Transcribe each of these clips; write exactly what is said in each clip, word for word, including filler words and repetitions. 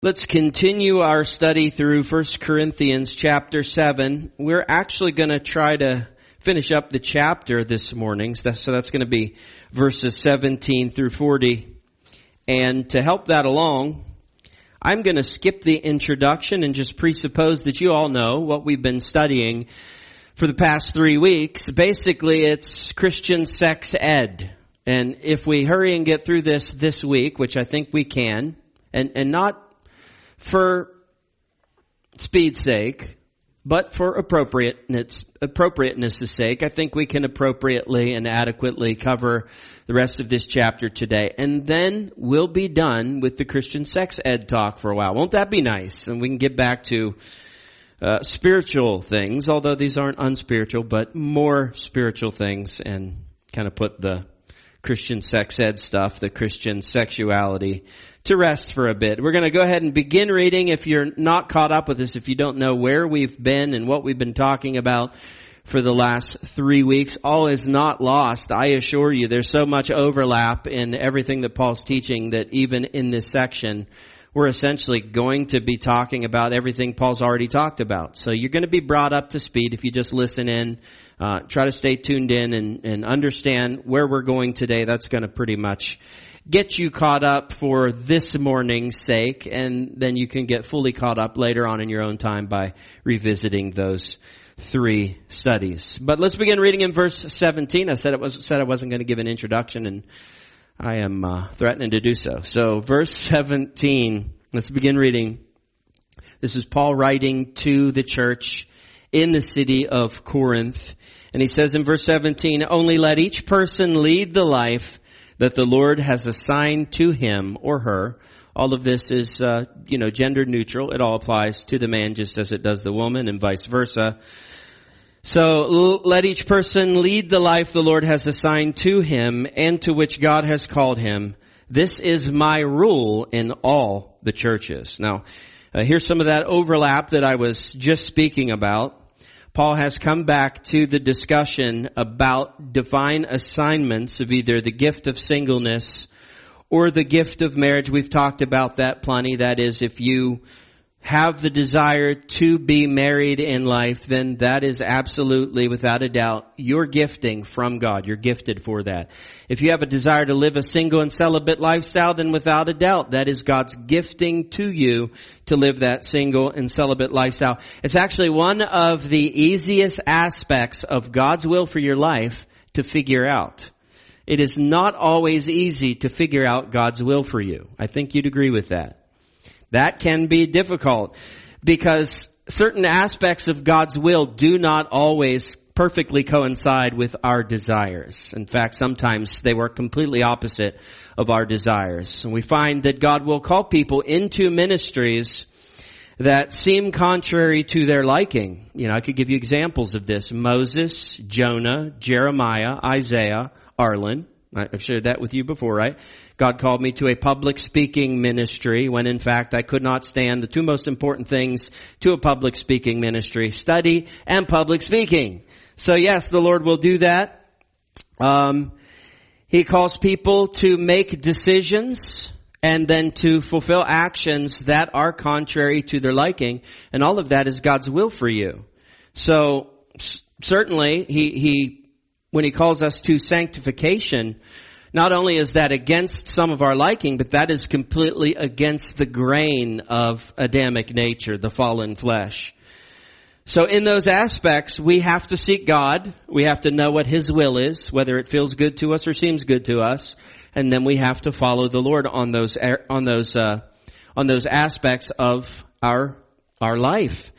Let's continue our study through First Corinthians chapter seven. We're actually going to try to finish up the chapter this morning. So that's, so that's going to be verses seventeen through forty. And to help that along, I'm going to skip the introduction and just presuppose that you all know what we've been studying for the past three weeks. Basically, it's Christian sex ed. And if we hurry and get through this this week, which I think we can, and, and not for speed's sake, but for appropriateness, appropriateness' sake, I think we can appropriately and adequately cover the rest of this chapter today. And then we'll be done with the Christian sex ed talk for a while. Won't that be nice? And we can get back to uh, spiritual things, although these aren't unspiritual, but more spiritual things, and kind of put the Christian sex ed stuff, the Christian sexuality, to rest for a bit. We're going to go ahead and begin reading. If you're not caught up with us, if you don't know where we've been and what we've been talking about for the last three weeks, all is not lost. I assure you, there's so much overlap in everything that Paul's teaching that even in this section, we're essentially going to be talking about everything Paul's already talked about. So you're going to be brought up to speed if you just listen in. Uh, try to stay tuned in and, and understand where we're going today. That's going to pretty much get you caught up for this morning's sake, and then you can get fully caught up later on in your own time by revisiting those three studies. But let's begin reading in verse seventeen. I said it was said I wasn't going to give an introduction, and I am uh, threatening to do so. So verse seventeen, let's begin reading. This is Paul writing to the church in the city of Corinth. And he says in verse seventeen, "Only let each person lead the life that the Lord has assigned to him or her." All of this is, uh, you know, gender neutral. It all applies to the man just as it does the woman, and vice versa. So let each person lead the life the Lord has assigned to him and to which God has called him. This is my rule in all the churches. Now, uh, here's some of that overlap that I was just speaking about. Paul has come back to the discussion about divine assignments of either the gift of singleness or the gift of marriage. We've talked about that plenty. That is, if you have the desire to be married in life, then that is absolutely, without a doubt, your gifting from God. You're gifted for that. If you have a desire to live a single and celibate lifestyle, then without a doubt, that is God's gifting to you to live that single and celibate lifestyle. It's actually one of the easiest aspects of God's will for your life to figure out. It is not always easy to figure out God's will for you. I think you'd agree with that. That can be difficult because certain aspects of God's will do not always perfectly coincide with our desires. In fact, sometimes they work completely opposite of our desires. And we find that God will call people into ministries that seem contrary to their liking. You know, I could give you examples of this. Moses, Jonah, Jeremiah, Isaiah, Arlen. I've shared that with you before, right? God called me to a public speaking ministry when in fact I could not stand the two most important things to a public speaking ministry: study and public speaking. So yes, the Lord will do that. Um, he calls people to make decisions and then to fulfill actions that are contrary to their liking. And all of that is God's will for you. So certainly he, he, when he calls us to sanctification, not only is that against some of our liking, but that is completely against the grain of Adamic nature, the fallen flesh. So in those aspects, we have to seek God. We have to know what His will is, whether it feels good to us or seems good to us. And then we have to follow the Lord on those, on those, uh, on those aspects of our, our life.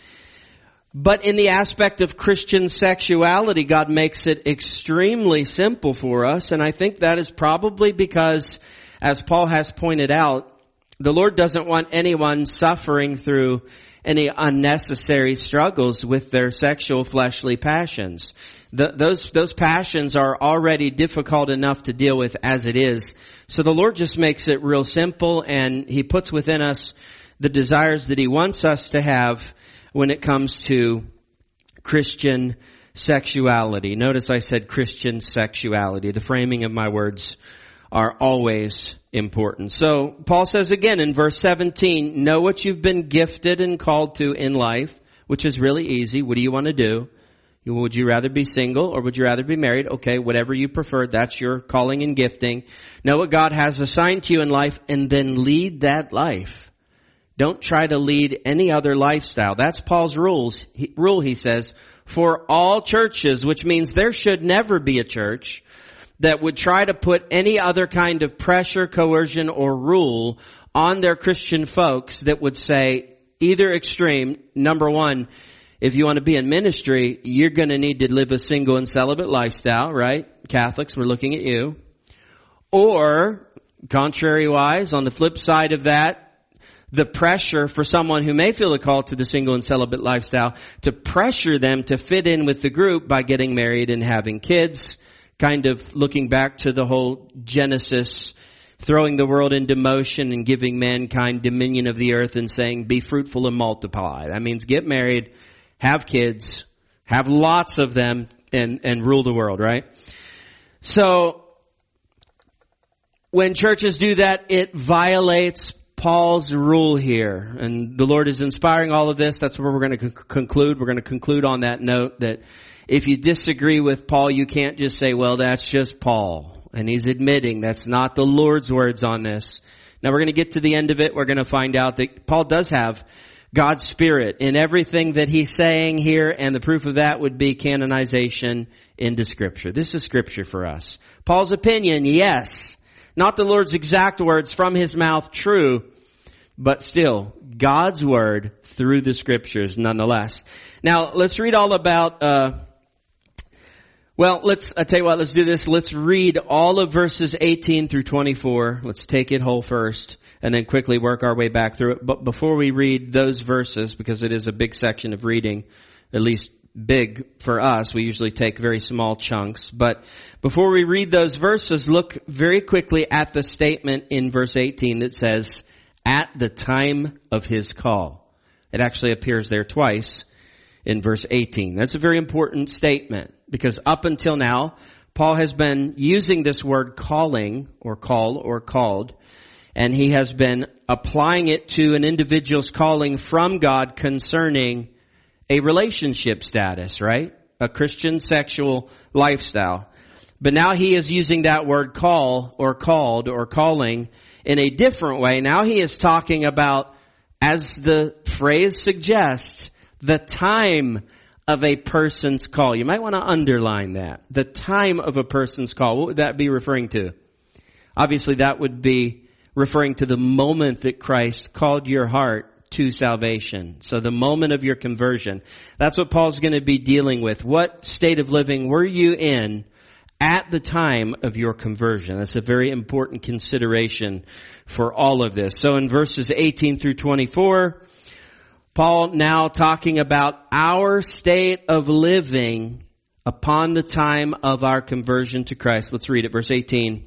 But in the aspect of Christian sexuality, God makes it extremely simple for us. And I think that is probably because, as Paul has pointed out, the Lord doesn't want anyone suffering through any unnecessary struggles with their sexual fleshly passions. The, those, those passions are already difficult enough to deal with as it is. So the Lord just makes it real simple, and He puts within us the desires that He wants us to have when it comes to Christian sexuality. Notice I said Christian sexuality. The framing of my words are always important. So Paul says again in verse seventeen, know what you've been gifted and called to in life, which is really easy. What do you want to do? Would you rather be single or would you rather be married? Okay, whatever you prefer, that's your calling and gifting. Know what God has assigned to you in life and then lead that life. Don't try to lead any other lifestyle. That's Paul's rules. He, rule, he says, for all churches, which means there should never be a church that would try to put any other kind of pressure, coercion, or rule on their Christian folks that would say either extreme. Number one, if you want to be in ministry, you're going to need to live a single and celibate lifestyle, right? Catholics, we're looking at you. Or, contrary-wise, on the flip side of that, the pressure for someone who may feel a call to the single and celibate lifestyle to pressure them to fit in with the group by getting married and having kids, kind of looking back to the whole Genesis, throwing the world into motion and giving mankind dominion of the earth and saying, be fruitful and multiply. That means get married, have kids, have lots of them, and, and rule the world, right? So, when churches do that, it violates Paul's rule here. And the Lord is inspiring all of this. That's where we're going to con- conclude. We're going to conclude on that note that if you disagree with Paul, you can't just say, well, that's just Paul. And he's admitting that's not the Lord's words on this. Now we're going to get to the end of it. We're going to find out that Paul does have God's Spirit in everything that he's saying here, and the proof of that would be canonization into Scripture. This is Scripture for us. Paul's opinion, yes. Not the Lord's exact words from his mouth, true, but still, God's Word through the Scriptures nonetheless. Now, let's read all about, uh, well, let's, I tell you what, let's do this. Let's read all of verses eighteen through twenty-four. Let's take it whole first, and then quickly work our way back through it. But before we read those verses, because it is a big section of reading, at least big for us, we usually take very small chunks. But before we read those verses, look very quickly at the statement in verse eighteen that says, at the time of his call. It actually appears there twice in verse eighteen. That's a very important statement because up until now, Paul has been using this word calling or call or called, and he has been applying it to an individual's calling from God concerning a relationship status, right? A Christian sexual lifestyle. But now he is using that word call or called or calling in a different way. Now he is talking about, as the phrase suggests, the time of a person's call. You might want to underline that. The time of a person's call. What would that be referring to? Obviously that would be referring to the moment that Christ called your heart to salvation. So the moment of your conversion. That's what Paul's going to be dealing with. What state of living were you in at the time of your conversion? That's a very important consideration for all of this. So in verses eighteen through twenty-four, Paul now talking about our state of living upon the time of our conversion to Christ. Let's read it. Verse eighteen.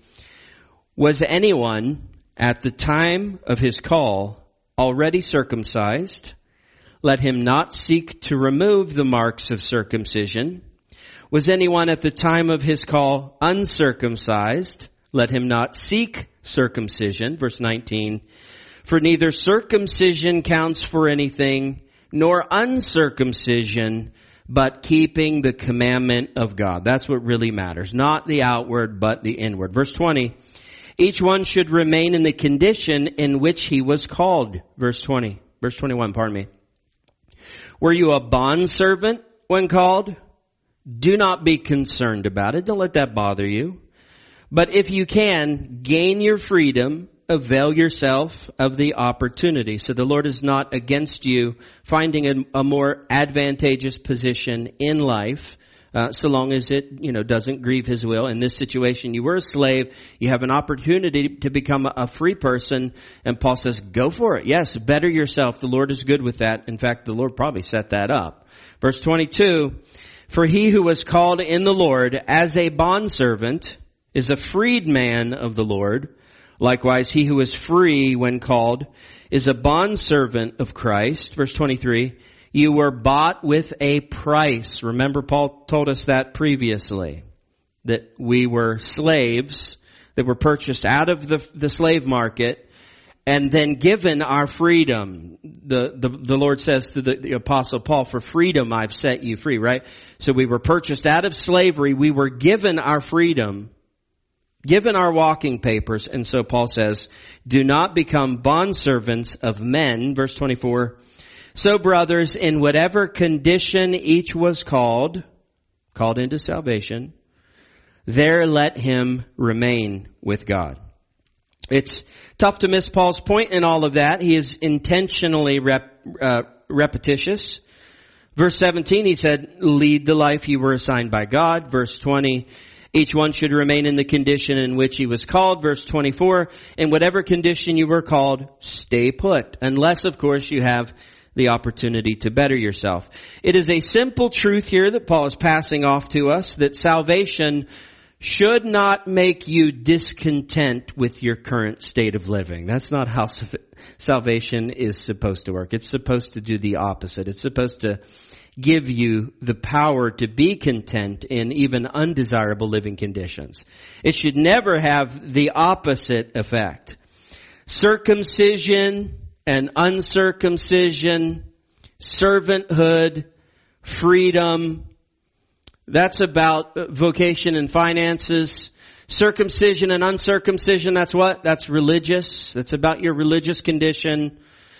Was anyone at the time of his call already circumcised? Let him not seek to remove the marks of circumcision. Was anyone at the time of his call uncircumcised? Let him not seek circumcision. Verse nineteen. For neither circumcision counts for anything, nor uncircumcision, but keeping the commandment of God. That's what really matters. Not the outward, but the inward. Verse twenty. Each one should remain in the condition in which he was called. Verse twenty. Verse twenty-one, pardon me. Were you a bondservant when called? Do not be concerned about it. Don't let that bother you. But if you can, gain your freedom, avail yourself of the opportunity. So the Lord is not against you finding a, a more advantageous position in life, uh, so long as it, you know, doesn't grieve His will. In this situation, you were a slave. You have an opportunity to become a, a free person. And Paul says, go for it. Yes, better yourself. The Lord is good with that. In fact, the Lord probably set that up. Verse twenty-two, for he who was called in the Lord as a bondservant is a freedman of the Lord. Likewise, he who is free when called is a bondservant of Christ. Verse twenty-three, you were bought with a price. Remember, Paul told us that previously, that we were slaves They were purchased out of the, the slave market and then given our freedom. The, the, the Lord says to the, the Apostle Paul, for freedom I've set you free, right? So we were purchased out of slavery. We were given our freedom, given our walking papers. And so Paul says, do not become bondservants of men. Verse twenty-four. So brothers, in whatever condition each was called, called into salvation, there let him remain with God. It's tough to miss Paul's point in all of that. He is intentionally rep, uh, repetitious. Verse seventeen, he said, lead the life you were assigned by God. Verse twenty, each one should remain in the condition in which he was called. Verse twenty-four, in whatever condition you were called, stay put. Unless, of course, you have the opportunity to better yourself. It is a simple truth here that Paul is passing off to us, that salvation should not make you discontent with your current state of living. That's not how salvation is supposed to work. It's supposed to do the opposite. It's supposed to give you the power to be content in even undesirable living conditions. It should never have the opposite effect. Circumcision and uncircumcision, servanthood, freedom, that's about vocation and finances. Circumcision and uncircumcision, that's what? That's religious. That's about your religious condition.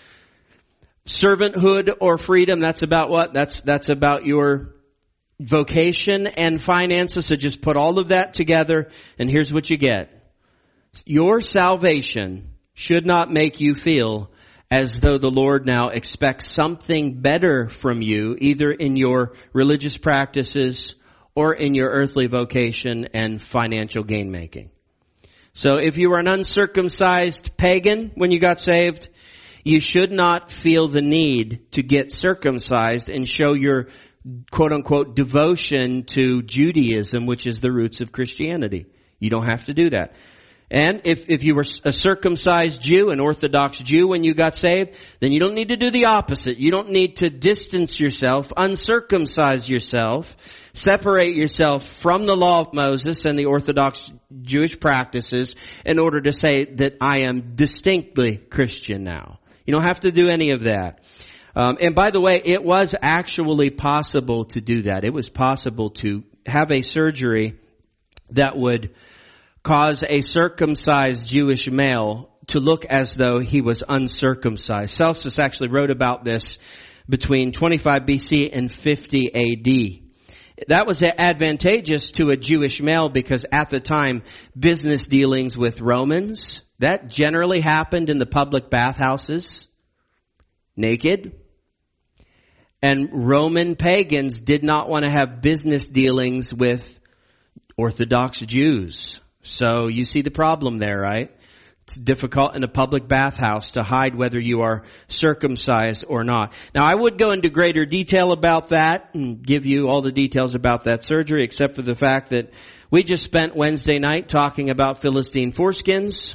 Servanthood or freedom, that's about what? That's, that's about your vocation and finances. So just put all of that together and here's what you get. Your salvation should not make you feel as though the Lord now expects something better from you, either in your religious practices or in your earthly vocation and financial gain making. So if you were an uncircumcised pagan when you got saved, you should not feel the need to get circumcised and show your quote unquote devotion to Judaism, which is the roots of Christianity. You don't have to do that. And if, if you were a circumcised Jew, an Orthodox Jew when you got saved, then you don't need to do the opposite. You don't need to distance yourself, uncircumcise yourself, separate yourself from the law of Moses and the Orthodox Jewish practices in order to say that I am distinctly Christian now. You don't have to do any of that. Um, and by the way, it was actually possible to do that. It was possible to have a surgery that would cause a circumcised Jewish male to look as though he was uncircumcised. Celsus actually wrote about this between twenty-five B C and fifty A D. That was advantageous to a Jewish male because at the time, business dealings with Romans, that generally happened in the public bathhouses, naked. And Roman pagans did not want to have business dealings with Orthodox Jews. So you see the problem there, right? It's difficult in a public bathhouse to hide whether you are circumcised or not. Now, I would go into greater detail about that and give you all the details about that surgery, except for the fact that we just spent Wednesday night talking about Philistine foreskins.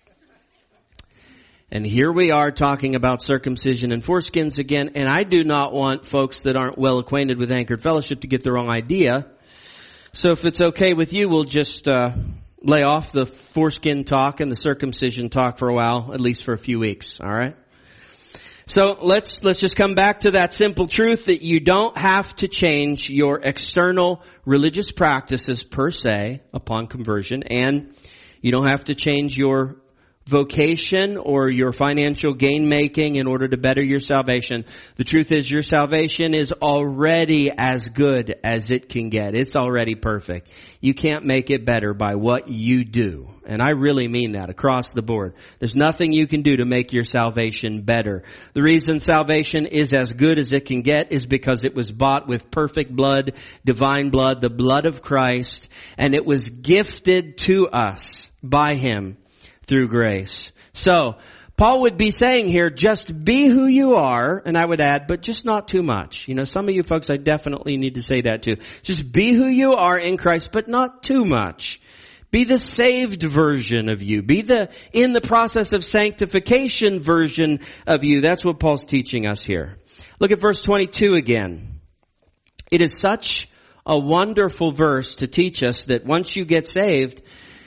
And here we are talking about circumcision and foreskins again. And I do not want folks that aren't well acquainted with Anchored Fellowship to get the wrong idea. So if it's okay with you, we'll just uh lay off the foreskin talk and the circumcision talk for a while, at least for a few weeks. All right. So let's, let's just come back to that simple truth that you don't have to change your external religious practices per se upon conversion, and you don't have to change your vocation or your financial gain making in order to better your salvation. The truth is your salvation is already as good as it can get. It's already perfect. You can't make it better by what you do. And I really mean that across the board. There's nothing you can do to make your salvation better. The reason salvation is as good as it can get is because it was bought with perfect blood, divine blood, the blood of Christ, and it was gifted to us by Him through grace. So, Paul would be saying here, just be who you are, and I would add, but just not too much. You know, some of you folks, I definitely need to say that too. Just be who you are in Christ, but not too much. Be the saved version of you. Be the, in the process of sanctification version of you. That's what Paul's teaching us here. Look at verse twenty-two again. It is such a wonderful verse to teach us that once you get saved,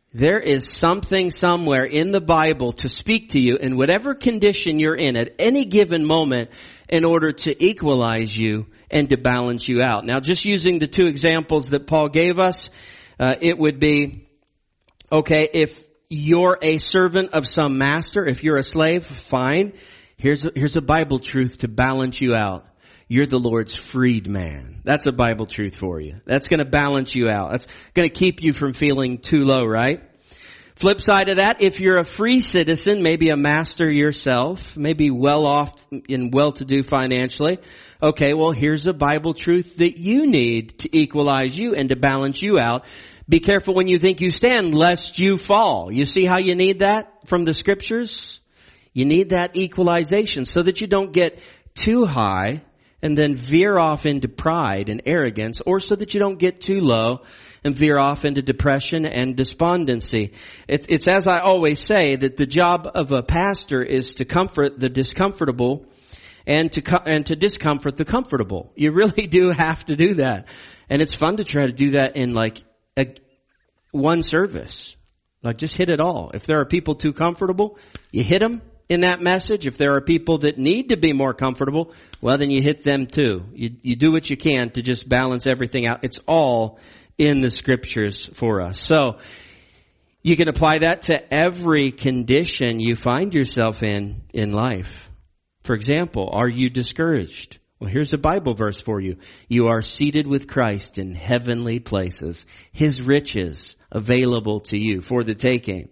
There is something somewhere in the Bible to speak to you in whatever condition you're in at any given moment in order to equalize you and to balance you out. Now, just using the two examples that Paul gave us, uh, it would be, okay, if you're a servant of some master, if you're a slave, fine. Here's a, here's a Bible truth to balance you out. You're the Lord's freed man. That's a Bible truth for you. That's going to balance you out. That's going to keep you from feeling too low, right? Flip side of that, if you're a free citizen, maybe a master yourself, maybe well off and well-to-do financially, okay, well, here's a Bible truth that you need to equalize you and to balance you out. Be careful when you think you stand, lest you fall. You see how you need that from the scriptures? You need that equalization so that you don't get too high and then veer off into pride and arrogance, or so that you don't get too low and veer off into depression and despondency. It's, it's as I always say, that the job of a pastor is to comfort the discomfortable and to co- and to discomfort the comfortable. You really do have to do that. And it's fun to try to do that in like a, one service. Like just hit it all. If there are people too comfortable, you hit them in that message. If there are people that need to be more comfortable, well, then you hit them too. You, you do what you can to just balance everything out. It's all in the scriptures for us. So you can apply that to every condition you find yourself in in life. For example, are you discouraged? Well, here's a Bible verse for you. You are seated with Christ in heavenly places. His riches available to you for the taking.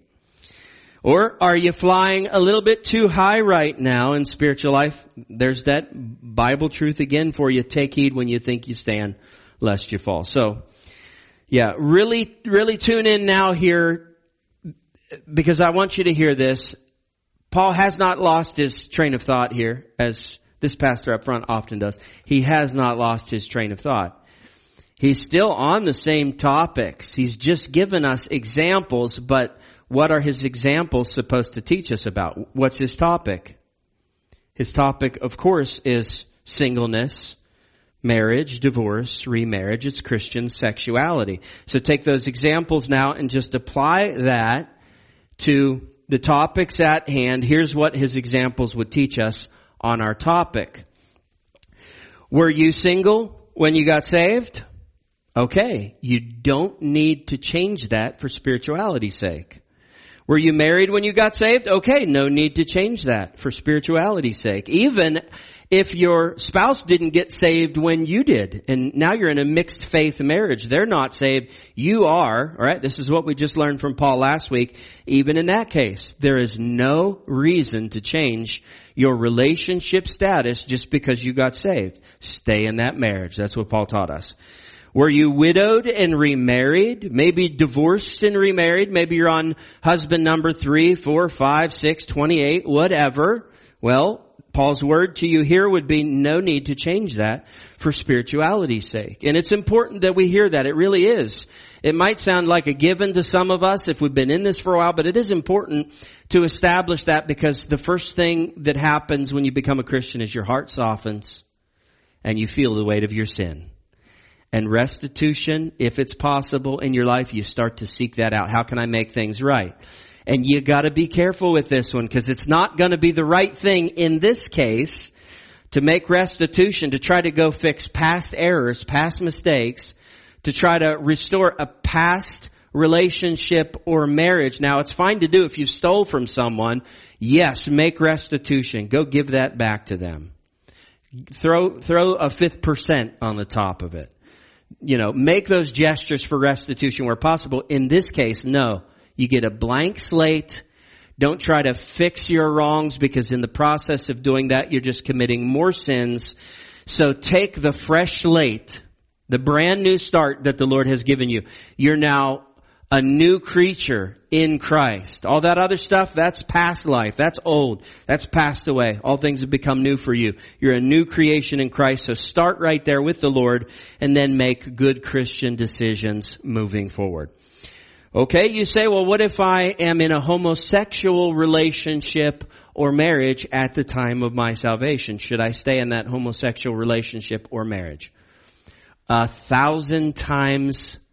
Or are you flying a little bit too high right now in spiritual life? There's that Bible truth again for you. Take heed when you think you stand, lest you fall. So, yeah, really, really tune in now here, because I want you to hear this. Paul has not lost his train of thought here, as this pastor up front often does. He has not lost his train of thought. He's still on the same topics. He's just given us examples, but what are his examples supposed to teach us about? What's his topic? His topic, of course, is singleness, marriage, divorce, remarriage. It's Christian sexuality. So take those examples now and just apply that to the topics at hand. Here's what his examples would teach us on our topic. Were you single when you got saved? Okay, you don't need to change that for spirituality's sake. Were you married when you got saved? Okay, no need to change that for spirituality's sake. Even if your spouse didn't get saved when you did, and now you're in a mixed faith marriage, they're not saved, you are, alright, this is what we just learned from Paul last week. Even in that case, there is no reason to change your relationship status just because you got saved. Stay in that marriage. That's what Paul taught us. Were you widowed and remarried? Maybe divorced and remarried? Maybe you're on husband number three, four, five, six, twenty-eight, whatever. Well, Paul's word to you here would be no need to change that for spirituality's sake. And it's important that we hear that. It really is. It might sound like a given to some of us if we've been in this for a while, but it is important to establish that, because the first thing that happens when you become a Christian is your heart softens and you feel the weight of your sin. And restitution, if it's possible in your life, you start to seek that out. How can I make things right? And you got to be careful with this one, because it's not going to be the right thing in this case to make restitution, to try to go fix past errors, past mistakes, to try to restore a past relationship or marriage. Now, it's fine to do if you stole from someone. Yes, make restitution. Go give that back to them. Throw, throw a fifth percent on the top of it. You know, make those gestures for restitution where possible. In this case, no. You get a blank slate. Don't try to fix your wrongs, because in the process of doing that, you're just committing more sins. So take the fresh slate, the brand new start that the Lord has given you. You're now a new creature in Christ. All that other stuff, that's past life. That's old. That's passed away. All things have become new for you. You're a new creation in Christ. So start right there with the Lord and then make good Christian decisions moving forward. Okay, you say, well, what if I am in a homosexual relationship or marriage at the time of my salvation? Should I stay in that homosexual relationship or marriage? A thousand times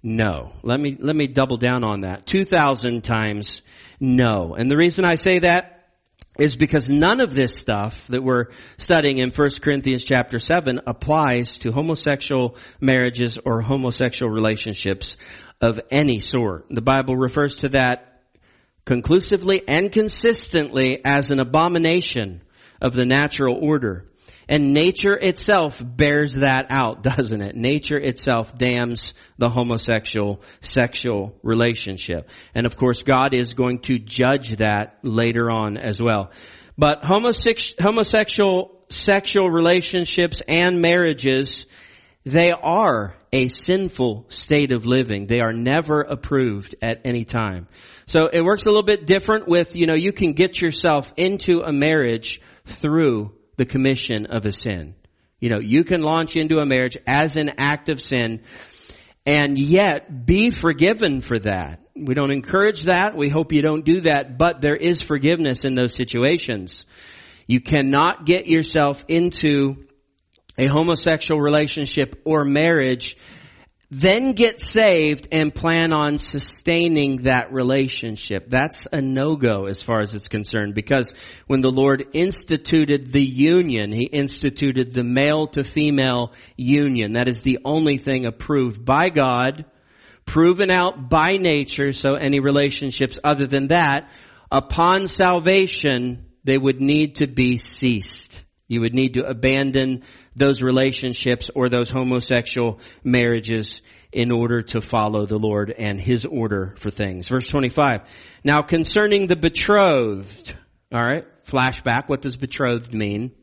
no. Let me, let me double down on that. two thousand times no. And the reason I say that is because none of this stuff that we're studying in First Corinthians chapter seven applies to homosexual marriages or homosexual relationships of any sort. The Bible refers to that conclusively and consistently as an abomination of the natural order. And nature itself bears that out, doesn't it? Nature itself damns the homosexual sexual relationship. And of course, God is going to judge that later on as well. But homosex- homosexual sexual relationships and marriages, they are a sinful state of living. They are never approved at any time. So it works a little bit different with, you know, you can get yourself into a marriage through the commission of a sin. You know, you can launch into a marriage as an act of sin and yet be forgiven for that. We don't encourage that. We hope you don't do that, but there is forgiveness in those situations. You cannot get yourself into a homosexual relationship or marriage, then get saved and plan on sustaining that relationship. That's a no-go as far as it's concerned, because when the Lord instituted the union, He instituted the male to female union. That is the only thing approved by God, proven out by nature. So any relationships other than that, upon salvation, they would need to be ceased. You would need to abandon those relationships or those homosexual marriages in order to follow the Lord and His order for things. Verse twenty-five. Now concerning the betrothed. All right. Flashback. What does betrothed mean?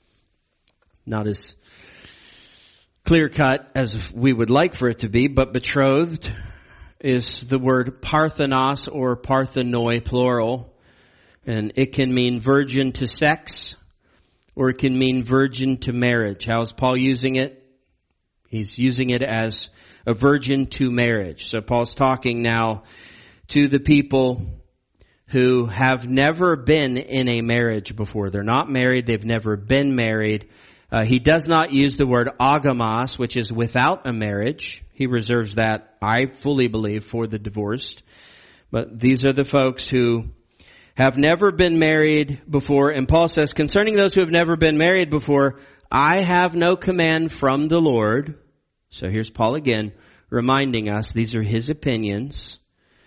Not as clear cut as we would like for it to be, but betrothed is the word parthenos or parthenoi plural. And it can mean virgin to sex, or it can mean virgin to marriage. How is Paul using it? He's using it as a virgin to marriage. So Paul's talking now to the people who have never been in a marriage before. They're not married. They've never been married. Uh, he does not use the word agamos, which is without a marriage. He reserves that, I fully believe, for the divorced. But these are the folks who have never been married before. And Paul says, concerning those who have never been married before, I have no command from the Lord. So here's Paul again reminding us these are his opinions.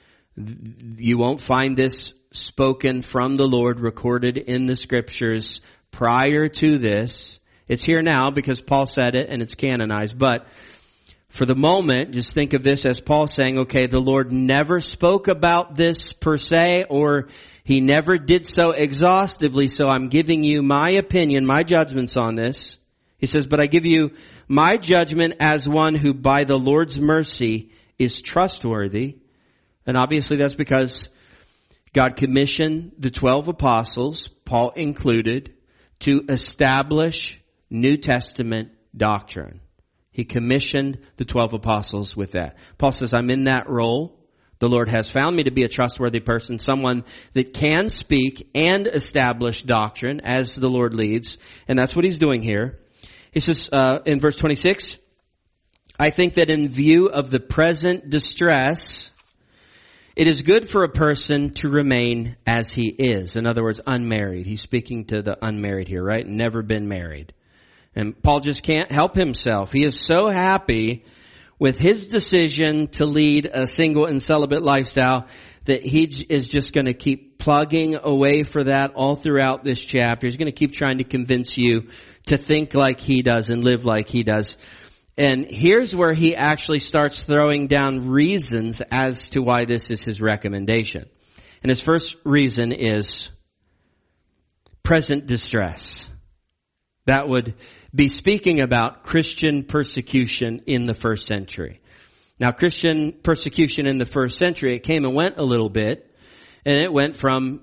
You won't find this spoken from the Lord, recorded in the scriptures prior to this. It's here now because Paul said it and it's canonized. But for the moment, just think of this as Paul saying, okay, the Lord never spoke about this per se, or He never did so exhaustively, so I'm giving you my opinion, my judgments on this. He says, but I give you my judgment as one who by the Lord's mercy is trustworthy. And obviously that's because God commissioned the twelve apostles, Paul included, to establish New Testament doctrine. He commissioned the twelve apostles with that. Paul says, I'm in that role. The Lord has found me to be a trustworthy person, someone that can speak and establish doctrine as the Lord leads. And that's what He's doing here. He says uh, in verse twenty-six, I think that in view of the present distress, it is good for a person to remain as he is. In other words, unmarried. He's speaking to the unmarried here, right? Never been married. And Paul just can't help himself. He is so happy with his decision to lead a single and celibate lifestyle that he is just going to keep plugging away for that all throughout this chapter. He's going to keep trying to convince you to think like he does and live like he does. And here's where he actually starts throwing down reasons as to why this is his recommendation. And his first reason is present distress. That would be speaking about Christian persecution in the first century. Now, Christian persecution in the first century, it came and went a little bit, and it went from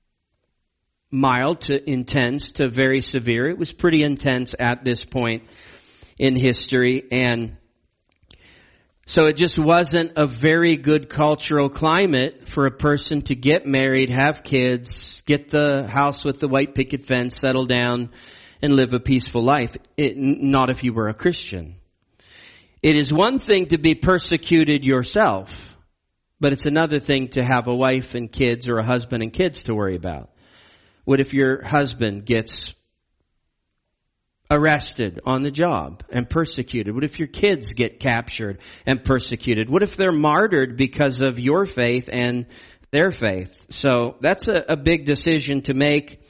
mild to intense to very severe. It was pretty intense at this point in history, and so it just wasn't a very good cultural climate for a person to get married, have kids, get the house with the white picket fence, settle down, and live a peaceful life. It, not if you were a Christian. It is one thing to be persecuted yourself, but it's another thing to have a wife and kids or a husband and kids to worry about. What if your husband gets arrested on the job and persecuted? What if your kids get captured and persecuted? What if they're martyred because of your faith and their faith? So that's a, a big decision to make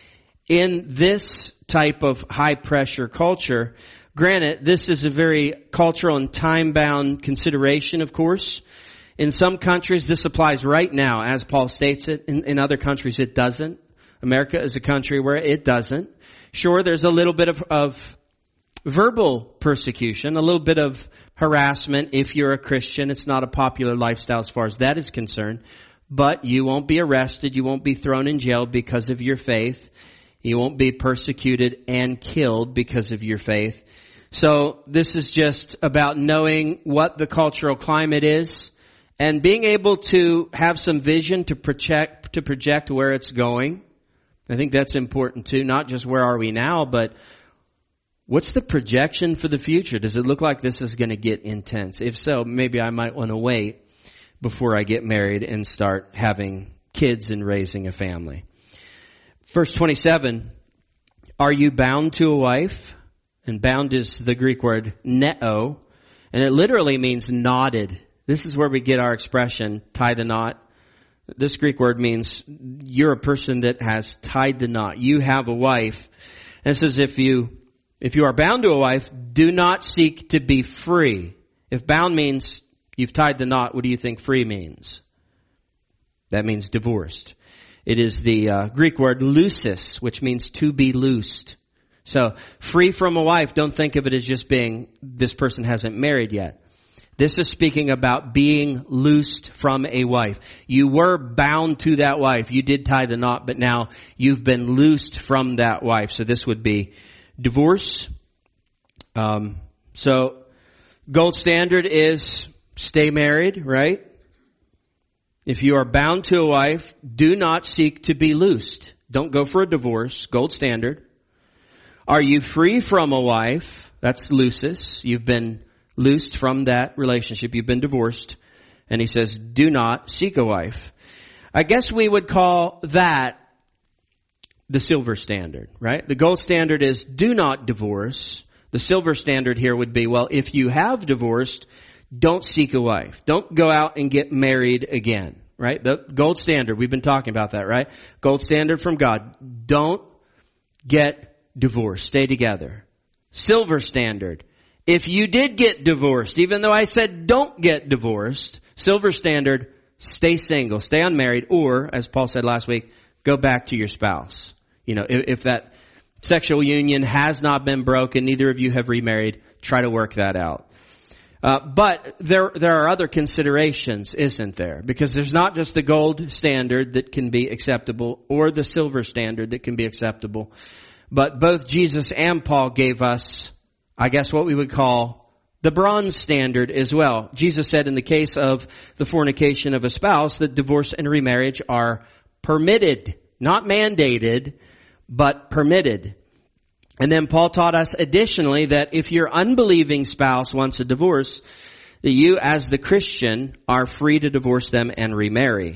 in this type of high pressure culture. Granted, this is a very cultural and time-bound consideration, of course. In some countries, this applies right now, as Paul states it. In, in other countries, it doesn't. America is a country where it doesn't. Sure, there's a little bit of, of verbal persecution, a little bit of harassment if you're a Christian. It's not a popular lifestyle as far as that is concerned. But you won't be arrested. You won't be thrown in jail because of your faith. You won't be persecuted and killed because of your faith. So this is just about knowing what the cultural climate is and being able to have some vision to project, to project where it's going. I think that's important too. Not just where are we now, but what's the projection for the future? Does it look like this is going to get intense? If so, maybe I might want to wait before I get married and start having kids and raising a family. Verse twenty-seven, are you bound to a wife? And bound is the Greek word neo, and it literally means knotted. This is where we get our expression, tie the knot. This Greek word means you're a person that has tied the knot. You have a wife. And it says if you, if you are bound to a wife, do not seek to be free. If bound means you've tied the knot, what do you think free means? That means divorced. It is the uh, Greek word lusis, which means to be loosed. So, free from a wife, don't think of it as just being, this person hasn't married yet. This is speaking about being loosed from a wife. You were bound to that wife. You did tie the knot, but now you've been loosed from that wife. So this would be divorce. Um, so, gold standard is stay married, right? If you are bound to a wife, do not seek to be loosed. Don't go for a divorce. Gold standard. Are you free from a wife? That's lusus. You've been loosed from that relationship. You've been divorced. And he says, do not seek a wife. I guess we would call that the silver standard, right? The gold standard is do not divorce. The silver standard here would be, well, if you have divorced, don't seek a wife. Don't go out and get married again, right? The gold standard, we've been talking about that, right? Gold standard from God. Don't get divorced. Stay together. Silver standard. If you did get divorced, even though I said don't get divorced, silver standard, stay single, stay unmarried, or, as Paul said last week, go back to your spouse. You know, if, if that sexual union has not been broken, neither of you have remarried, try to work that out. Uh, but there, there are other considerations, isn't there? Because there's not just the gold standard that can be acceptable or the silver standard that can be acceptable. But both Jesus and Paul gave us, I guess, what we would call the bronze standard as well. Jesus said in the case of the fornication of a spouse that divorce and remarriage are permitted, not mandated, but permitted. And then Paul taught us additionally that if your unbelieving spouse wants a divorce, that you as the Christian are free to divorce them and remarry.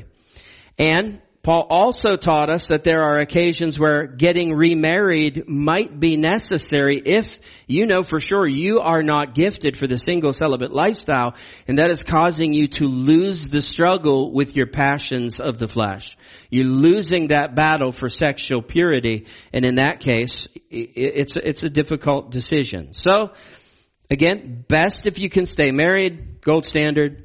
And Paul also taught us that there are occasions where getting remarried might be necessary if you know for sure you are not gifted for the single celibate lifestyle, and that is causing you to lose the struggle with your passions of the flesh. You're losing that battle for sexual purity, and in that case, it's it's a difficult decision. So, again, best if you can stay married, gold standard.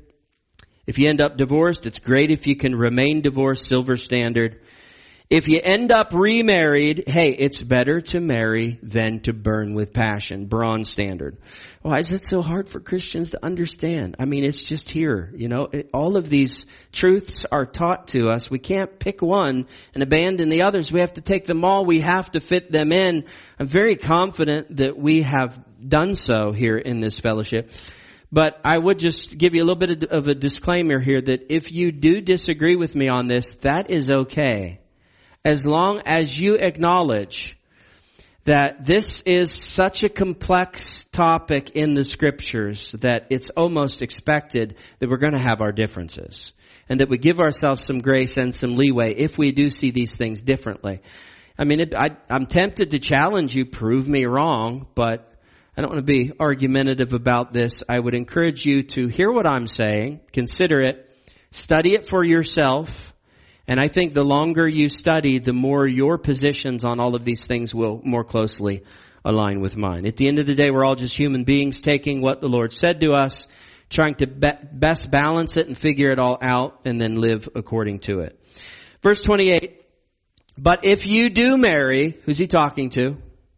If you end up divorced, it's great if you can remain divorced, silver standard. If you end up remarried, hey, it's better to marry than to burn with passion, bronze standard. Why is it so hard for Christians to understand? I mean, it's just here, you know, it, all of these truths are taught to us. We can't pick one and abandon the others. We have to take them all. We have to fit them in. I'm very confident that we have done so here in this fellowship. But I would just give you a little bit of a disclaimer here that if you do disagree with me on this, that is okay. As long as you acknowledge that this is such a complex topic in the scriptures that it's almost expected that we're going to have our differences, and that we give ourselves some grace and some leeway if we do see these things differently. I mean, it, I, I'm tempted to challenge you, prove me wrong, but I don't want to be argumentative about this. I would encourage you to hear what I'm saying, consider it, study it for yourself. And I think the longer you study, the more your positions on all of these things will more closely align with mine. At the end of the day, we're all just human beings taking what the Lord said to us, trying to be- best balance it and figure it all out, and then live according to it. Verse twenty-eight, but if you do marry, who's he talking to?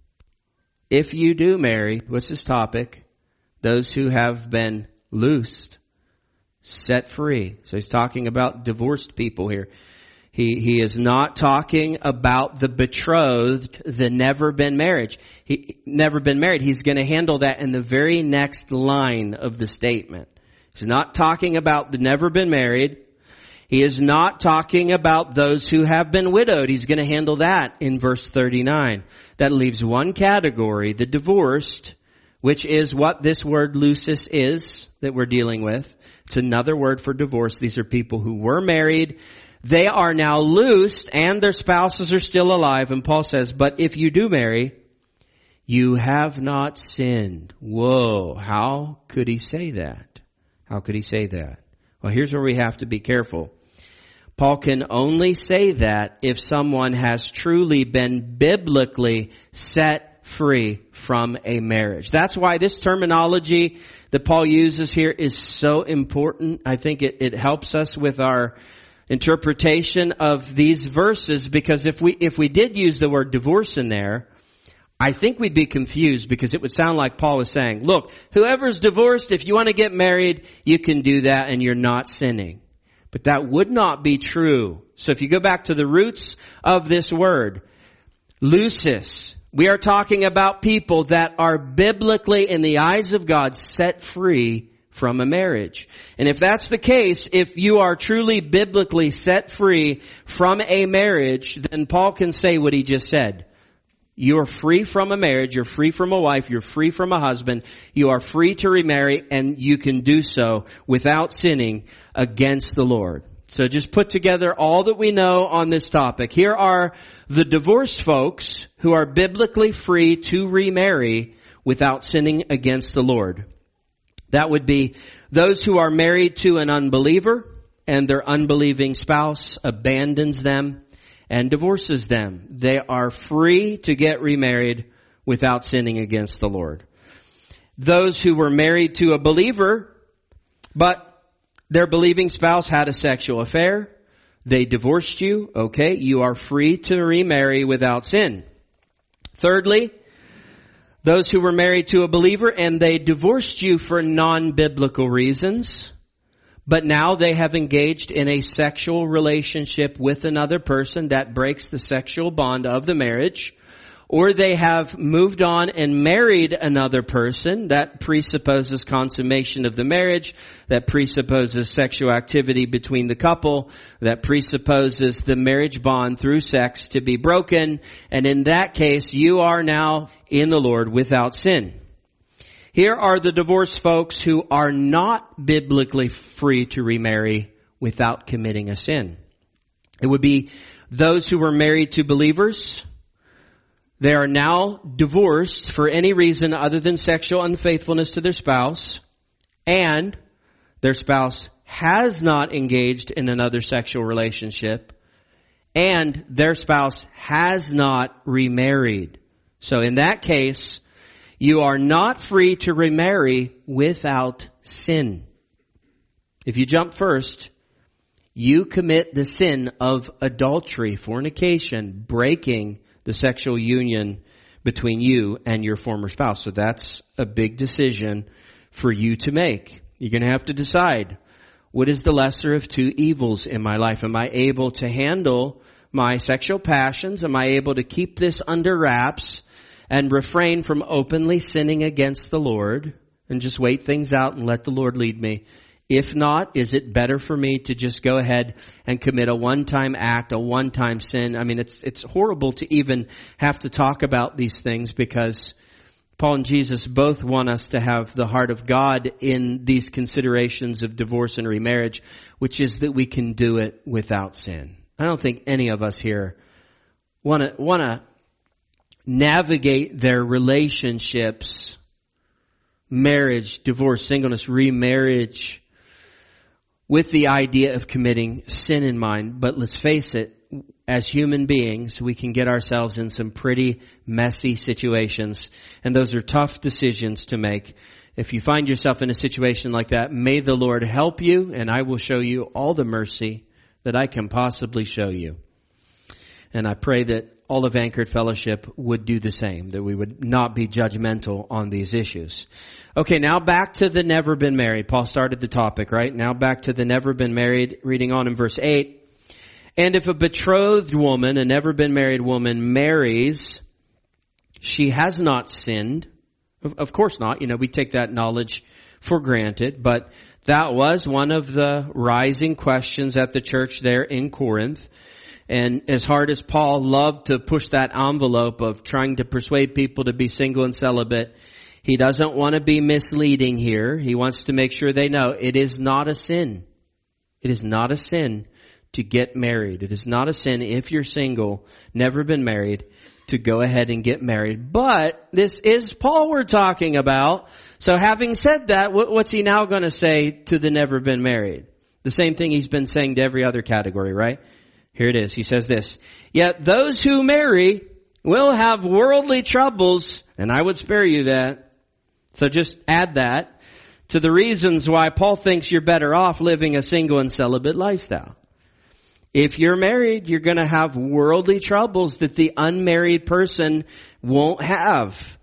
If you do marry, what's his topic? Those who have been loosed, set free. So he's talking about divorced people here. He, he is not talking about the betrothed, the never been married. He, never been married. He's going to handle that in the very next line of the statement. He's not talking about the never been married. He is not talking about those who have been widowed. He's going to handle that in verse thirty-nine. That leaves one category, the divorced, which is what this word lucis is that we're dealing with. It's another word for divorce. These are people who were married. They are now loosed and their spouses are still alive. And Paul says, but if you do marry, you have not sinned. Whoa, how could he say that? How could he say that? Well, here's where we have to be careful. Paul can only say that if someone has truly been biblically set free from a marriage. That's why this terminology that Paul uses here is so important. I think it, it helps us with our interpretation of these verses, because if we if we did use the word divorce in there, I think we'd be confused, because it would sound like Paul was saying, look, whoever's divorced, if you want to get married, you can do that and you're not sinning. But that would not be true. So if you go back to the roots of this word, lucis, we are talking about people that are biblically, in the eyes of God, set free from a marriage. And if that's the case, if you are truly biblically set free from a marriage, then Paul can say what he just said. You're free from a marriage, you're free from a wife, you're free from a husband, you are free to remarry, and you can do so without sinning against the Lord. So just put together all that we know on this topic. Here are the divorced folks who are biblically free to remarry without sinning against the Lord. That would be those who are married to an unbeliever and their unbelieving spouse abandons them and divorces them. They are free to get remarried without sinning against the Lord. Those who were married to a believer, but their believing spouse had a sexual affair, they divorced you, okay, you are free to remarry without sin. Thirdly, those who were married to a believer and they divorced you for non-biblical reasons, but now they have engaged in a sexual relationship with another person that breaks the sexual bond of the marriage, or they have moved on and married another person that presupposes consummation of the marriage, that presupposes sexual activity between the couple, that presupposes the marriage bond through sex to be broken, and in that case you are now in the Lord without sin. Here are the divorced folks who are not biblically free to remarry without committing a sin. It would be those who were married to believers. They are now divorced for any reason other than sexual unfaithfulness to their spouse, and their spouse has not engaged in another sexual relationship, and their spouse has not remarried. So in that case, you are not free to remarry without sin. If you jump first, you commit the sin of adultery, fornication, breaking the sexual union between you and your former spouse. So that's a big decision for you to make. You're going to have to decide, what is the lesser of two evils in my life? Am I able to handle my sexual passions? Am I able to keep this under wraps and refrain from openly sinning against the Lord and just wait things out and let the Lord lead me If not, is it better for me to just go ahead and commit a one-time act, a one-time sin? I mean, it's it's horrible to even have to talk about these things because Paul and Jesus both want us to have the heart of God in these considerations of divorce and remarriage, which is that we can do it without sin. I don't think any of us here want to want to navigate their relationships, marriage, divorce, singleness, remarriage, with the idea of committing sin in mind. But let's face it, as human beings, we can get ourselves in some pretty messy situations. And those are tough decisions to make. If you find yourself in a situation like that, may the Lord help you, and I will show you all the mercy that I can possibly show you. And I pray that all of Anchored Fellowship would do the same, that we would not be judgmental on these issues. Okay, now back to the never been married. Paul started the topic, right? Now back to the never been married, reading on in verse eight. And if a betrothed woman, a never been married woman, marries, she has not sinned. Of, of course not. You know, we take that knowledge for granted, but that was one of the rising questions at the church there in Corinth. And as hard as Paul loved to push that envelope of trying to persuade people to be single and celibate, he doesn't want to be misleading here. He wants to make sure they know it is not a sin. It is not a sin to get married. It is not a sin if you're single, never been married, to go ahead and get married. But this is Paul we're talking about. So having said that, what's he now going to say to the never been married? The same thing he's been saying to every other category, right? Here it is. He says this, yet those who marry will have worldly troubles, and I would spare you that. So just add that to the reasons why Paul thinks you're better off living a single and celibate lifestyle. If you're married, you're going to have worldly troubles that the unmarried person won't have.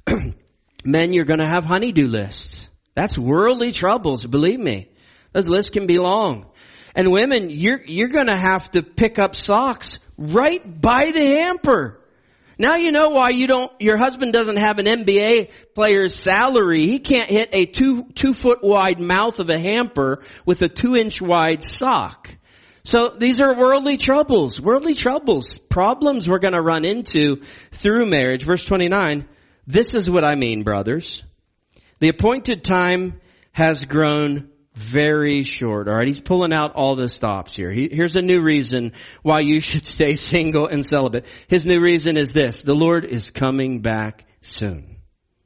Men, you're going to have honeydew lists. That's worldly troubles, believe me. Those lists can be long. And women, you're, you're gonna have to pick up socks right by the hamper. Now you know why you don't, your husband doesn't have an N B A player's salary. He can't hit a two, two foot wide mouth of a hamper with a two inch wide sock. So these are worldly troubles, worldly troubles, problems we're gonna run into through marriage. Verse twenty-nine, this is what I mean, brothers. The appointed time has grown very short. All right, he's pulling out all the stops here. He, here's a new reason why you should stay single and celibate. His new reason is this: the Lord is coming back soon.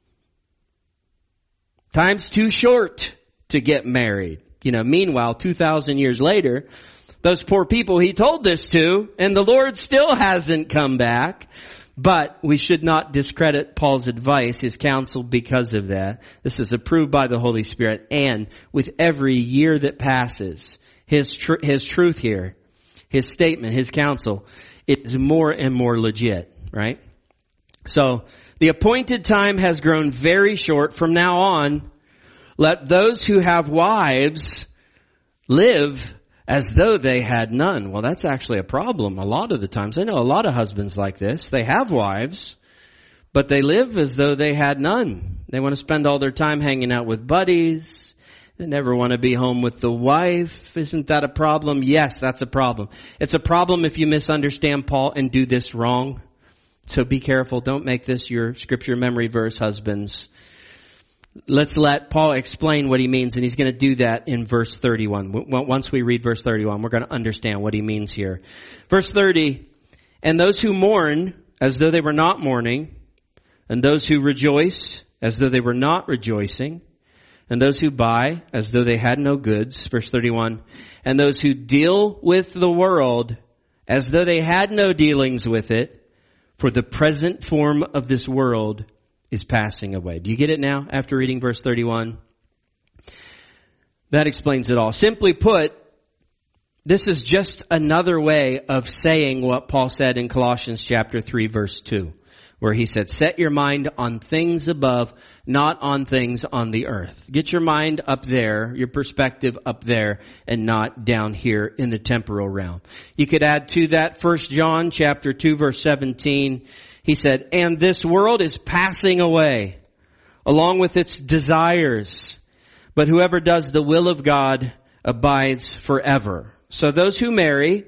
Time's too short to get married. You know, meanwhile, two thousand years later, those poor people he told this to, and the Lord still hasn't come back. But we should not discredit Paul's advice, his counsel, because of that. This is approved by the Holy Spirit. And with every year that passes, his tr- his truth here, his statement, his counsel, is more and more legit, right? So, the appointed time has grown very short. From now on, let those who have wives live as though they had none. Well, that's actually a problem a lot of the times. I know a lot of husbands like this. They have wives, but they live as though they had none. They want to spend all their time hanging out with buddies. They never want to be home with the wife. Isn't that a problem? Yes, that's a problem. It's a problem if you misunderstand Paul and do this wrong. So be careful. Don't make this your scripture memory verse, husbands. Let's let Paul explain what he means, and he's going to do that in verse thirty-one. Once we read verse thirty-one, we're going to understand what he means here. Verse thirty, and those who mourn as though they were not mourning, and those who rejoice as though they were not rejoicing, and those who buy as though they had no goods. Verse thirty-one, and those who deal with the world as though they had no dealings with it, for the present form of this world is passing away. Do you get it now after reading verse thirty-one? That explains it all. Simply put, this is just another way of saying what Paul said in Colossians chapter three verse two, where he said, set your mind on things above, not on things on the earth. Get your mind up there, your perspective up there, and not down here in the temporal realm. You could add to that First John chapter two verse seventeen. He said, and this world is passing away, along with its desires. but whoever does the will of God abides forever. So those who marry,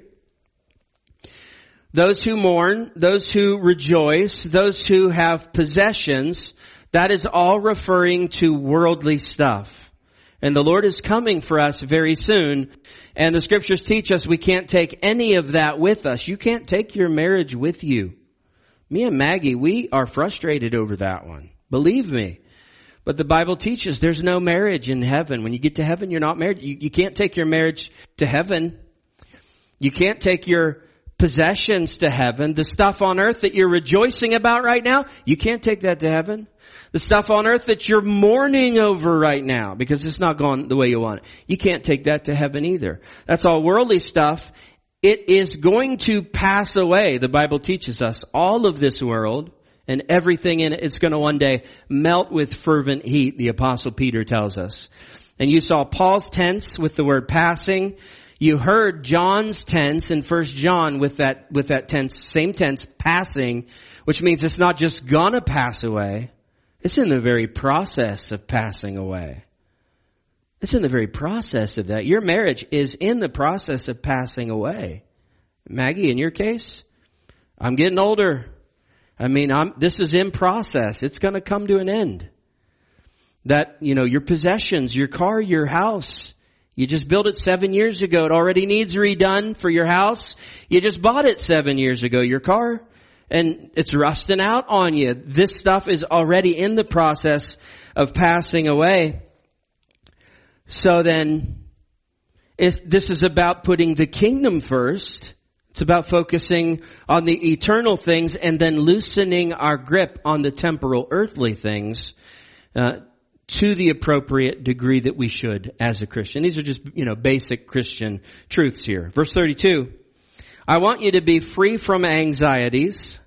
those who mourn, those who rejoice, those who have possessions, that is all referring to worldly stuff. And the Lord is coming for us very soon. And the scriptures teach us we can't take any of that with us. You can't take your marriage with you. Me and Maggie, we are frustrated over that one. Believe me. But the Bible teaches there's no marriage in heaven. When you get to heaven, you're not married. You, you can't take your marriage to heaven. You can't take your possessions to heaven. The stuff on earth that you're rejoicing about right now, you can't take that to heaven. The stuff on earth that you're mourning over right now because it's not gone the way you want it, you can't take that to heaven either. That's all worldly stuff. It is going to pass away. The Bible teaches us all of this world and everything in it, it's going to one day melt with fervent heat, the Apostle Peter tells us. And you saw Paul's tense with the word passing. You heard John's tense in First John with that, with that tense, same tense, passing, which means it's not just gonna pass away. It's in the very process of passing away. It's in the very process of that. Your marriage is in the process of passing away. Maggie, in your case, I'm getting older. I mean, I'm, this is in process. It's going to come to an end. That, you know, your possessions, your car, your house, you just built it seven years ago. It already needs redone for your house. You just bought it seven years ago, your car, and it's rusting out on you. This stuff is already in the process of passing away. So then, if this is about putting the kingdom first. It's about focusing on the eternal things and then loosening our grip on the temporal earthly things uh, to the appropriate degree that we should as a Christian. These are just, you know, basic Christian truths here. Verse thirty-two. I want you to be free from anxieties.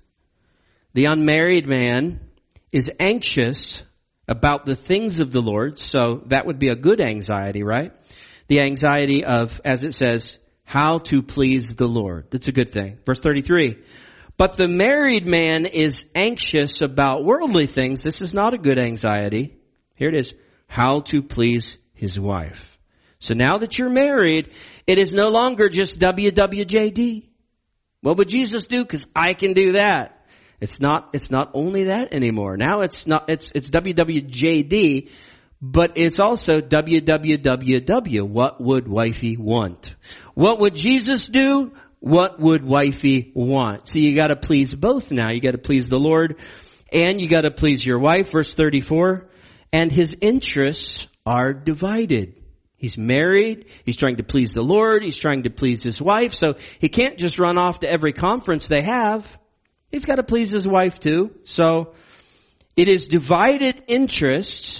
The unmarried man is anxious about the things of the Lord. So that would be a good anxiety, right? The anxiety of, as it says, how to please the Lord. That's a good thing. Verse thirty-three. But the married man is anxious about worldly things. This is not a good anxiety. Here it is. How to please his wife. So now that you're married, it is no longer just W W J D. What would Jesus do? Because I can do that. It's not, it's not only that anymore. Now it's not, it's, it's W W J D, but it's also W W W. What would wifey want? What would Jesus do? What would wifey want? So you gotta please both now. You gotta please the Lord and you gotta please your wife. Verse thirty-four. And his interests are divided. He's married. He's trying to please the Lord. He's trying to please his wife. So he can't just run off to every conference they have. He's got to please his wife too. So it is divided interests.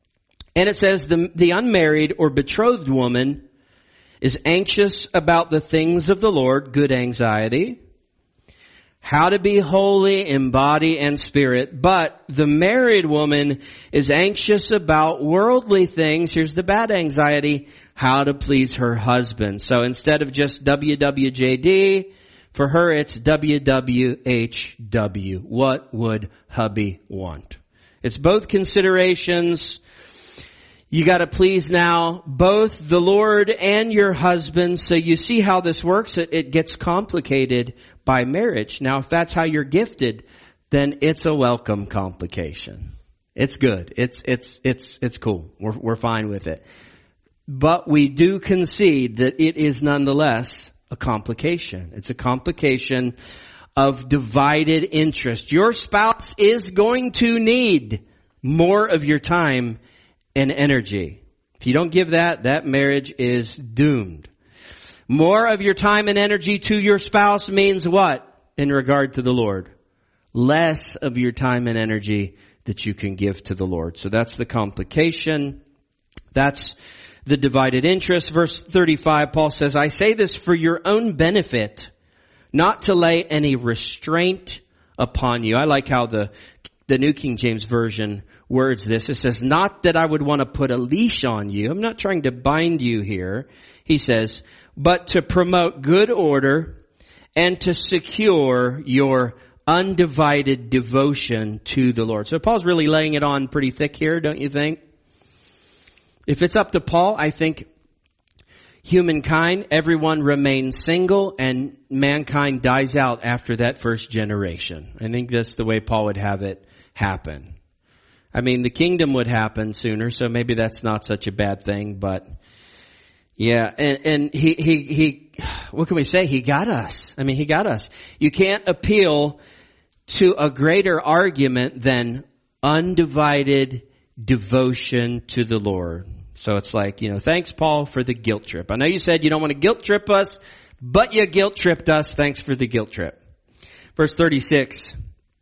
And it says the, the unmarried or betrothed woman is anxious about the things of the Lord, good anxiety, how to be holy in body and spirit. But the married woman is anxious about worldly things. Here's the bad anxiety, how to please her husband. So instead of just W W J D, for her it's W W H W. What would hubby want? It's both considerations. You got to please now both the Lord and your husband. So you see how this works. It, it gets complicated by marriage. Now, if that's how you're gifted, then it's a welcome complication. It's good. It's it's it's it's cool. We're we're fine with it. But we do concede that it is nonetheless a complication. It's a complication of divided interest. Your spouse is going to need more of your time and energy. If you don't give that, that marriage is doomed. More of your time and energy to your spouse means what in regard to the Lord? Less of your time and energy that you can give to the Lord. So that's the complication. That's the divided interest. Verse thirty-five, Paul says, I say this for your own benefit, not to lay any restraint upon you. I like how the the New King James Version words this. It says, not that I would want to put a leash on you. I'm not trying to bind you here. He says, but to promote good order and to secure your undivided devotion to the Lord. So Paul's really laying it on pretty thick here, don't you think? If it's up to Paul, I think humankind, everyone remains single and mankind dies out after that first generation. I think that's the way Paul would have it happen. I mean, the kingdom would happen sooner, so maybe that's not such a bad thing, but yeah, and, and he, he, he, what can we say? He got us. I mean, he got us. You can't appeal to a greater argument than undivided devotion to the Lord. So it's like, you know, thanks, Paul, for the guilt trip. I know you said you don't want to guilt trip us, but you guilt tripped us. Thanks for the guilt trip. Verse thirty-six.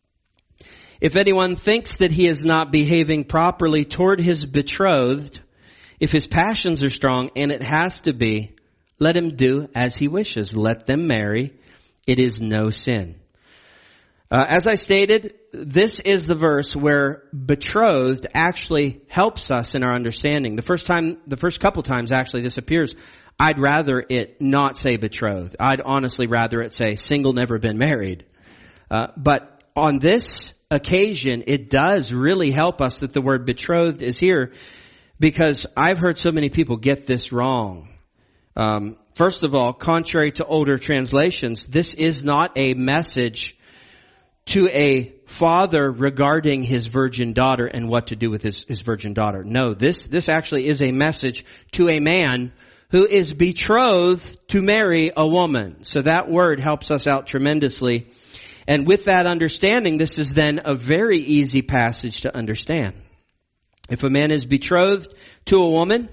If anyone thinks that he is not behaving properly toward his betrothed, if his passions are strong, and it has to be, let him do as he wishes. Let them marry. It is no sin. Uh, as I stated, this is the verse where betrothed actually helps us in our understanding. The first time, the first couple times actually this appears, I'd rather it not say betrothed. I'd honestly rather it say single, never been married. Uh, but on this occasion, it does really help us that the word betrothed is here, because I've heard so many people get this wrong. Um, first of all, contrary to older translations, this is not a message to a father regarding his virgin daughter and what to do with his, his virgin daughter. No, this, this actually is a message to a man who is betrothed to marry a woman. So that word helps us out tremendously. And with that understanding, this is then a very easy passage to understand. If a man is betrothed to a woman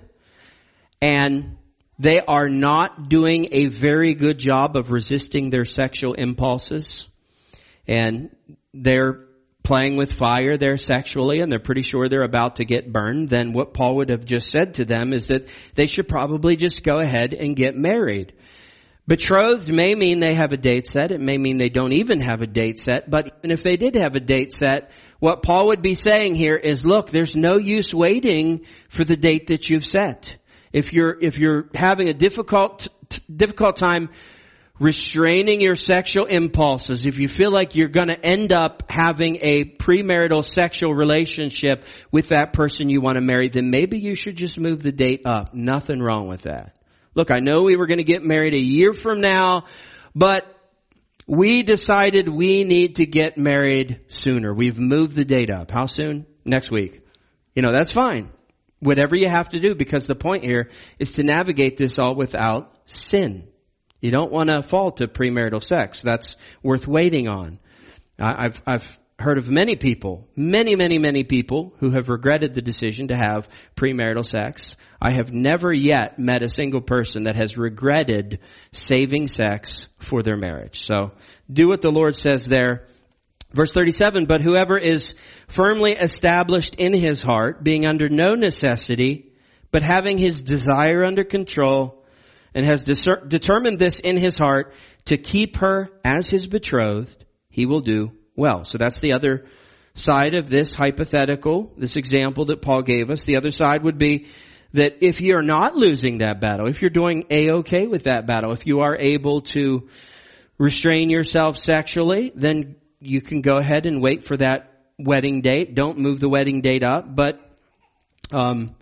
and they are not doing a very good job of resisting their sexual impulses, and they're playing with fire there sexually, and they're pretty sure they're about to get burned, then what Paul would have just said to them is that they should probably just go ahead and get married. Betrothed may mean they have a date set. It may mean they don't even have a date set. But even if they did have a date set, what Paul would be saying here is, look, there's no use waiting for the date that you've set. If you're, if you're having a difficult, difficult time restraining your sexual impulses, if you feel like you're going to end up having a premarital sexual relationship with that person you want to marry, then maybe you should just move the date up. Nothing wrong with that. Look, I know we were going to get married a year from now, but we decided we need to get married sooner. We've moved the date up. How soon? Next week. You know, that's fine. Whatever you have to do, because the point here is to navigate this all without sin. You don't want to fall to premarital sex. That's worth waiting on. I've, I've heard of many people, many, many, many people who have regretted the decision to have premarital sex. I have never yet met a single person that has regretted saving sex for their marriage. So do what the Lord says there. Verse thirty-seven, but whoever is firmly established in his heart, being under no necessity, but having his desire under control, and has discer- determined this in his heart to keep her as his betrothed, he will do well. So that's the other side of this hypothetical, this example that Paul gave us. The other side would be that if you're not losing that battle, if you're doing A-okay with that battle, if you are able to restrain yourself sexually, then you can go ahead and wait for that wedding date. Don't move the wedding date up, but um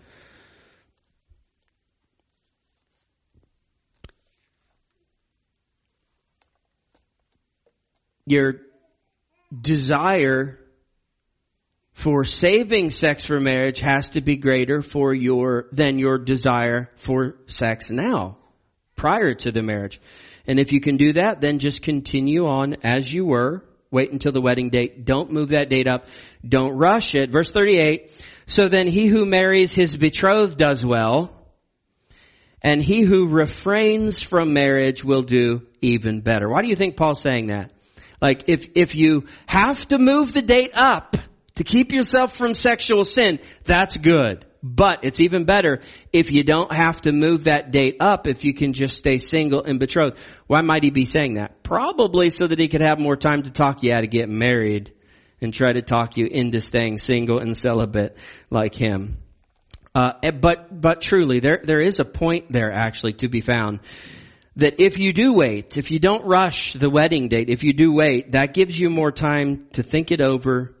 your desire for saving sex for marriage has to be greater for your than your desire for sex now, prior to the marriage. And if you can do that, then just continue on as you were. Wait until the wedding date. Don't move that date up. Don't rush it. Verse thirty-eight. So then he who marries his betrothed does well, and he who refrains from marriage will do even better. Why do you think Paul's saying that? Like, if, if you have to move the date up to keep yourself from sexual sin, that's good. But it's even better if you don't have to move that date up, if you can just stay single and betrothed. Why might he be saying that? Probably so that he could have more time to talk you out of getting married and try to talk you into staying single and celibate like him. Uh, but, but truly, there, there is a point there actually to be found. That if you do wait, if you don't rush the wedding date, if you do wait, that gives you more time to think it over,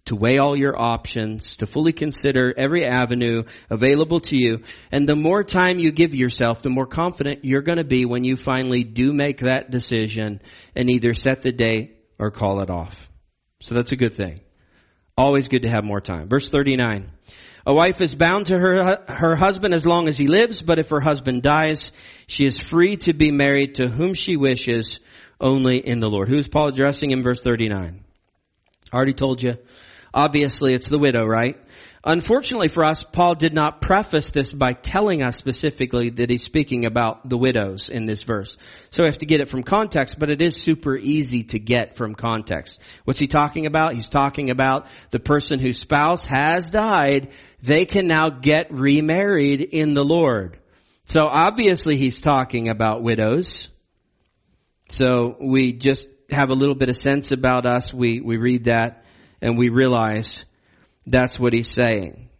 to weigh all your options, to fully consider every avenue available to you. And the more time you give yourself, the more confident you're going to be when you finally do make that decision and either set the date or call it off. So that's a good thing. Always good to have more time. Verse thirty-nine. A wife is bound to her her husband as long as he lives, but if her husband dies, she is free to be married to whom she wishes, only in the Lord. Who is Paul addressing in verse thirty-nine? I already told you. Obviously, it's the widow, right? Unfortunately for us, Paul did not preface this by telling us specifically that he's speaking about the widows in this verse. So we have to get it from context, but it is super easy to get from context. What's he talking about? He's talking about the person whose spouse has died. They can now get remarried in the Lord. So obviously he's talking about widows. So we just have a little bit of sense about us. We, we read that and we realize that's what he's saying.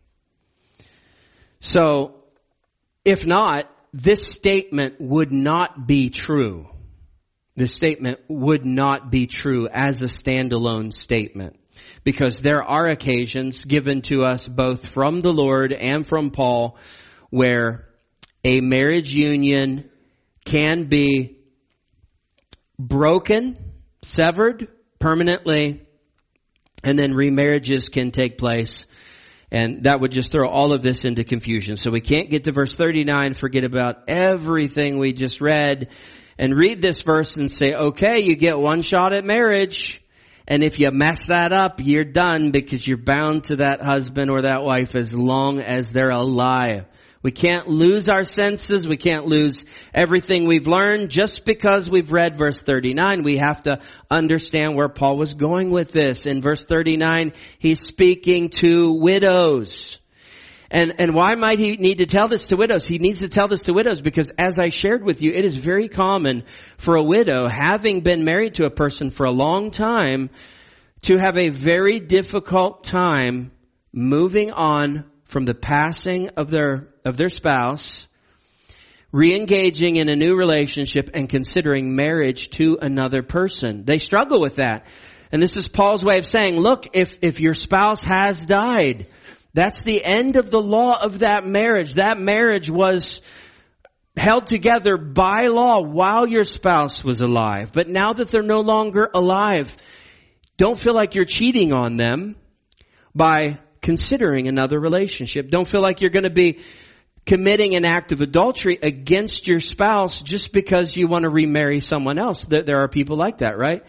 So, if not, this statement would not be true. This statement would not be true as a standalone statement. Because there are occasions given to us both from the Lord and from Paul where a marriage union can be broken, severed permanently, and then remarriages can take place. And that would just throw all of this into confusion. So we can't get to verse thirty-nine, forget about everything we just read, and read this verse and say, okay, you get one shot at marriage. And if you mess that up, you're done because you're bound to that husband or that wife as long as they're alive. We can't lose our senses. We can't lose everything we've learned just because we've read verse thirty-nine. We have to understand where Paul was going with this. In verse thirty-nine, he's speaking to widows. And, and why might he need to tell this to widows? He needs to tell this to widows because as I shared with you, it is very common for a widow, having been married to a person for a long time, to have a very difficult time moving on from the passing of their of their spouse, re-engaging in a new relationship and considering marriage to another person. They struggle with that. And this is Paul's way of saying, look, if if your spouse has died, that's the end of the law of that marriage. That marriage was held together by law while your spouse was alive. But now that they're no longer alive, don't feel like you're cheating on them by considering another relationship. Don't feel like you're going to be committing an act of adultery against your spouse just because you want to remarry someone else. There are people like that, right?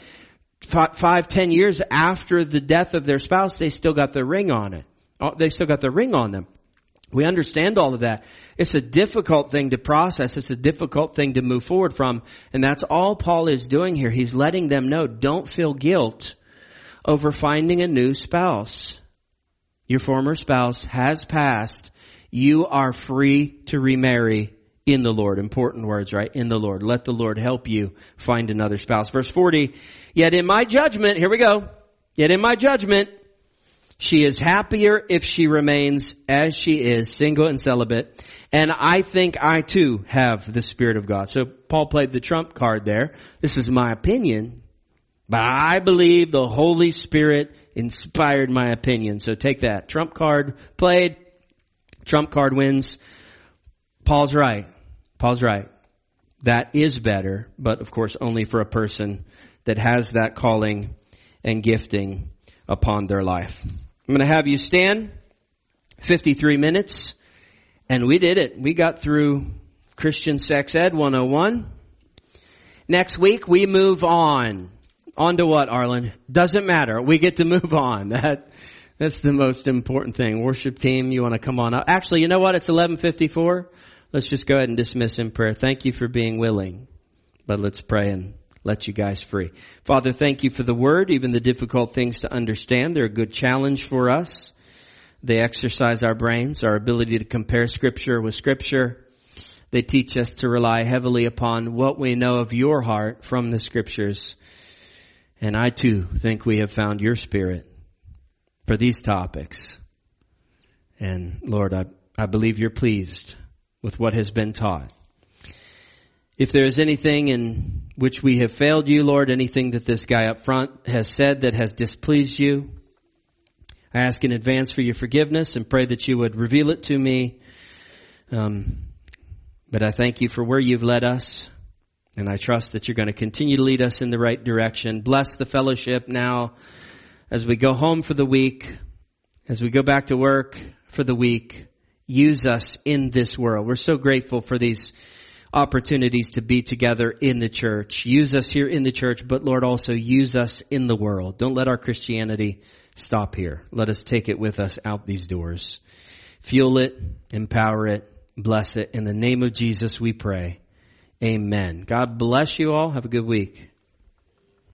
Five, ten years after the death of their spouse, they still got the ring on it. They still got the ring on them. We understand all of that. It's a difficult thing to process. It's a difficult thing to move forward from. And that's all Paul is doing here. He's letting them know, don't feel guilt over finding a new spouse. Your former spouse has passed. You are free to remarry in the Lord. Important words, right? In the Lord. Let the Lord help you find another spouse. Verse forty, yet in my judgment, here we go. Yet in my judgment, she is happier if she remains as she is, single and celibate. And I think I too have the Spirit of God. So Paul played the trump card there. This is my opinion, but I believe the Holy Spirit inspired my opinion. So take that. Trump card played. Trump card wins. Paul's right. Paul's right. That is better, but of course only for a person that has that calling and gifting upon their life. I'm going to have you stand. fifty-three minutes. And we did it. We got through Christian Sex Ed one oh one. Next week we move on. On to what, Arlen? Doesn't matter. We get to move on. That That's the most important thing. Worship team, you want to come on up. Actually, you know what? It's eleven fifty-four. Let's just go ahead and dismiss in prayer. Thank you for being willing. But let's pray and let you guys free. Father, thank you for the word, even the difficult things to understand. They're a good challenge for us. They exercise our brains, our ability to compare Scripture with Scripture. They teach us to rely heavily upon what we know of your heart from the Scriptures. And I too think we have found your Spirit for these topics. And Lord, I, I believe you're pleased with what has been taught. If there is anything in which we have failed you, Lord, anything that this guy up front has said that has displeased you, I ask in advance for your forgiveness and pray that you would reveal it to me. Um, but I thank you for where you've led us. And I trust that you're going to continue to lead us in the right direction. Bless the fellowship now as we go home for the week, as we go back to work for the week. Use us in this world. We're so grateful for these opportunities to be together in the church. Use us here in the church, but Lord, also use us in the world. Don't let our Christianity stop here. Let us take it with us out these doors. Fuel it, empower it, bless it. In the name of Jesus we pray. Amen. God bless you all. Have a good week.